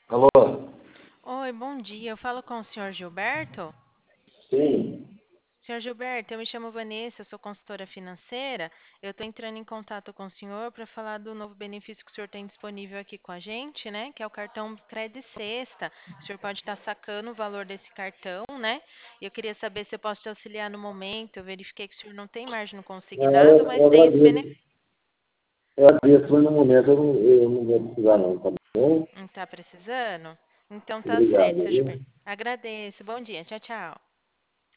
Alô? Oi, bom dia. Eu falo com o senhor Gilberto. Sim. Senhor Gilberto, eu me chamo Vanessa, eu sou consultora financeira. Eu estou entrando em contato com o senhor para falar do novo benefício que o senhor tem disponível aqui com a gente, né? Que é o cartão Credit Sexta. O senhor pode estar sacando o valor desse cartão, né? E eu queria saber se eu posso te auxiliar no momento. Eu verifiquei que o senhor não tem margem no consignado, Eu mas tem esse agradeço. benefício. Eu agradeço, mas no momento eu não vou precisar não, tá bom? Não está precisando? Então tá Obrigado, certo, senhor viu? Gilberto. Agradeço. Bom dia. Tchau, tchau.